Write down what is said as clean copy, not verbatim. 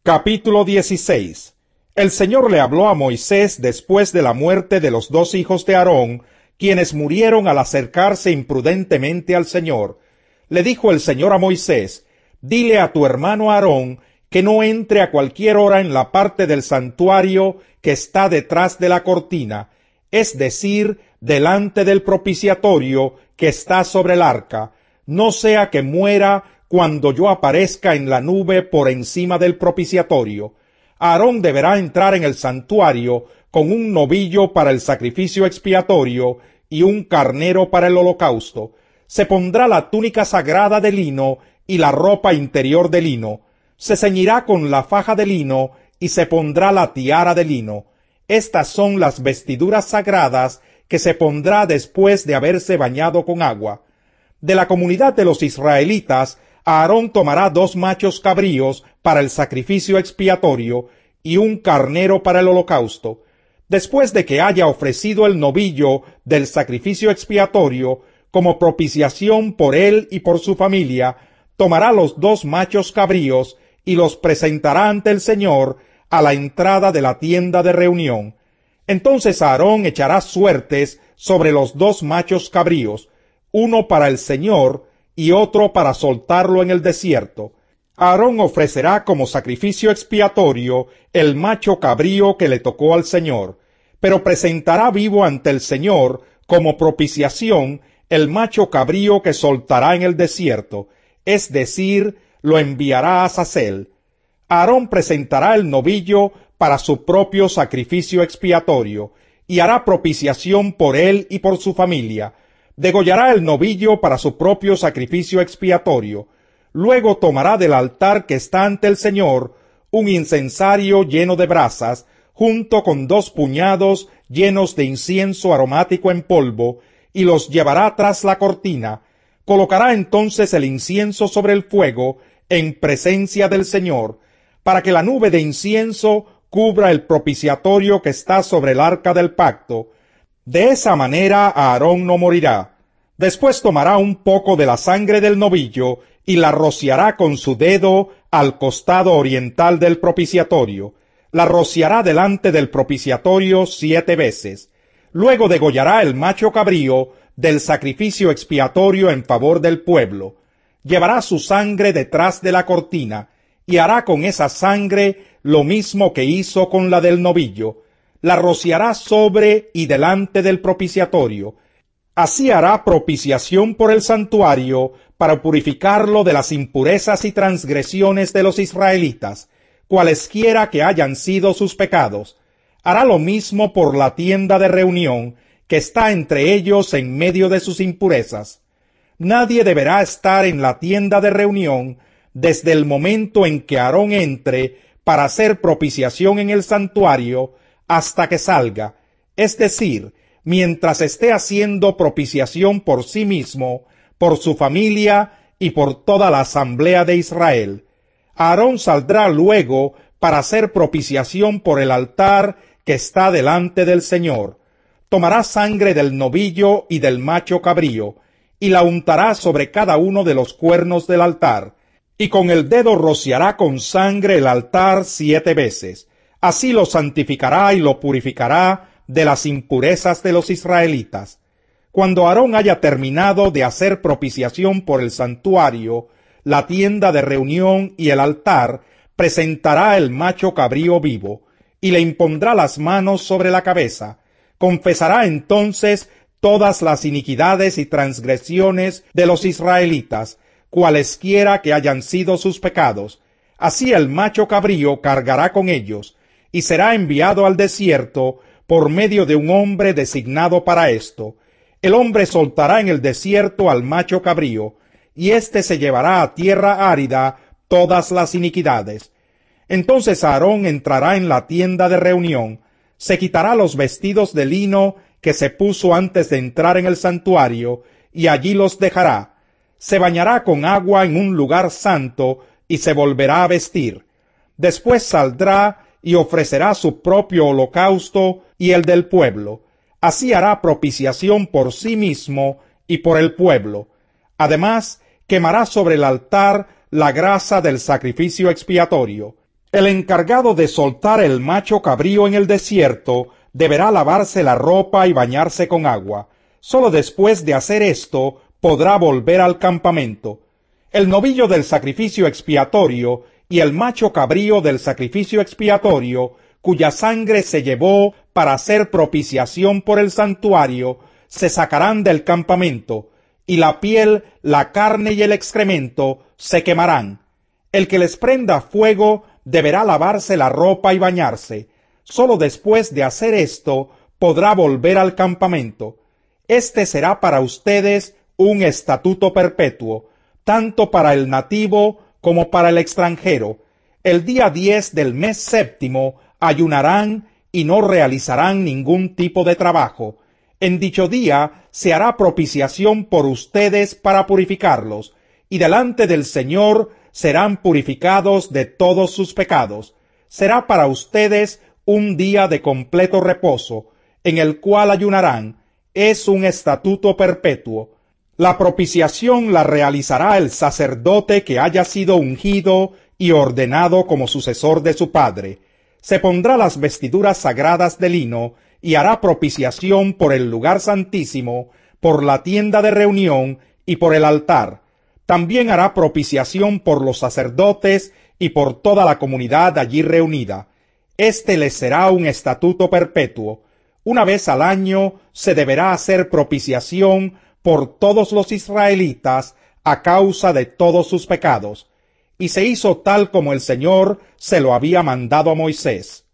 Capítulo 16. El Señor le habló a Moisés después de la muerte de los dos hijos de Aarón, quienes murieron al acercarse imprudentemente al Señor. Le dijo el Señor a Moisés: dile a tu hermano Aarón que no entre a cualquier hora en la parte del santuario que está detrás de la cortina, es decir, delante del propiciatorio que está sobre el arca, no sea que muera cuando yo aparezca en la nube por encima del propiciatorio. Aarón deberá entrar en el santuario con un novillo para el sacrificio expiatorio y un carnero para el holocausto. Se pondrá la túnica sagrada de lino y la ropa interior de lino. Se ceñirá con la faja de lino y se pondrá la tiara de lino. Estas son las vestiduras sagradas que se pondrá después de haberse bañado con agua. De la comunidad de los israelitas, Aarón tomará 2 machos cabríos para el sacrificio expiatorio y un carnero para el holocausto. Después de que haya ofrecido el novillo del sacrificio expiatorio como propiciación por él y por su familia, tomará los 2 machos cabríos y los presentará ante el Señor a la entrada de la tienda de reunión. Entonces Aarón echará suertes sobre los 2 machos cabríos, uno para el Señor y otro para soltarlo en el desierto. Aarón ofrecerá como sacrificio expiatorio el macho cabrío que le tocó al Señor, pero presentará vivo ante el Señor como propiciación el macho cabrío que soltará en el desierto, es decir, lo enviará a Azazel. Aarón presentará el novillo para su propio sacrificio expiatorio, y hará propiciación por él y por su familia. Degollará el novillo para su propio sacrificio expiatorio. Luego tomará del altar que está ante el Señor un incensario lleno de brasas, junto con 2 puñados llenos de incienso aromático en polvo, y los llevará tras la cortina. Colocará entonces el incienso sobre el fuego en presencia del Señor, para que la nube de incienso cubra el propiciatorio que está sobre el arca del pacto. De esa manera Aarón no morirá. Después tomará un poco de la sangre del novillo y la rociará con su dedo al costado oriental del propiciatorio. La rociará delante del propiciatorio 7 veces. Luego degollará el macho cabrío del sacrificio expiatorio en favor del pueblo. Llevará su sangre detrás de la cortina y hará con esa sangre lo mismo que hizo con la del novillo. La rociará sobre y delante del propiciatorio. Así hará propiciación por el santuario para purificarlo de las impurezas y transgresiones de los israelitas, cualesquiera que hayan sido sus pecados. Hará lo mismo por la tienda de reunión que está entre ellos en medio de sus impurezas. Nadie deberá estar en la tienda de reunión desde el momento en que Aarón entre para hacer propiciación en el santuario hasta que salga, es decir, mientras esté haciendo propiciación por sí mismo, por su familia y por toda la asamblea de Israel. Aarón saldrá luego para hacer propiciación por el altar que está delante del Señor. Tomará sangre del novillo y del macho cabrío, y la untará sobre cada uno de los cuernos del altar, y con el dedo rociará con sangre el altar 7 veces. Así lo santificará y lo purificará de las impurezas de los israelitas. Cuando Aarón haya terminado de hacer propiciación por el santuario, la tienda de reunión y el altar, presentará el macho cabrío vivo, y le impondrá las manos sobre la cabeza. Confesará entonces todas las iniquidades y transgresiones de los israelitas, cualesquiera que hayan sido sus pecados. Así el macho cabrío cargará con ellos, y será enviado al desierto por medio de un hombre designado para esto. El hombre soltará en el desierto al macho cabrío, y éste se llevará a tierra árida todas las iniquidades. Entonces Aarón entrará en la tienda de reunión, se quitará los vestidos de lino que se puso antes de entrar en el santuario, y allí los dejará. Se bañará con agua en un lugar santo, y se volverá a vestir. Después saldrá y ofrecerá su propio holocausto y el del pueblo. Así hará propiciación por sí mismo y por el pueblo. Además, quemará sobre el altar la grasa del sacrificio expiatorio. El encargado de soltar el macho cabrío en el desierto deberá lavarse la ropa y bañarse con agua. Solo después de hacer esto podrá volver al campamento. El novillo del sacrificio expiatorio y el macho cabrío del sacrificio expiatorio, cuya sangre se llevó para hacer propiciación por el santuario, se sacarán del campamento, y la piel, la carne y el excremento se quemarán. El que les prenda fuego deberá lavarse la ropa y bañarse. Solo después de hacer esto podrá volver al campamento. Este será para ustedes un estatuto perpetuo, tanto para el nativo como para el extranjero. El día 10 del mes séptimo ayunarán y no realizarán ningún tipo de trabajo. En dicho día se hará propiciación por ustedes para purificarlos, y delante del Señor serán purificados de todos sus pecados. Será para ustedes un día de completo reposo, en el cual ayunarán. Es un estatuto perpetuo. La propiciación la realizará el sacerdote que haya sido ungido y ordenado como sucesor de su padre. Se pondrá las vestiduras sagradas de lino y hará propiciación por el lugar santísimo, por la tienda de reunión y por el altar. También hará propiciación por los sacerdotes y por toda la comunidad allí reunida. Este les será un estatuto perpetuo. Una vez al año se deberá hacer propiciación por todos los israelitas a causa de todos sus pecados. Y se hizo tal como el Señor se lo había mandado a Moisés.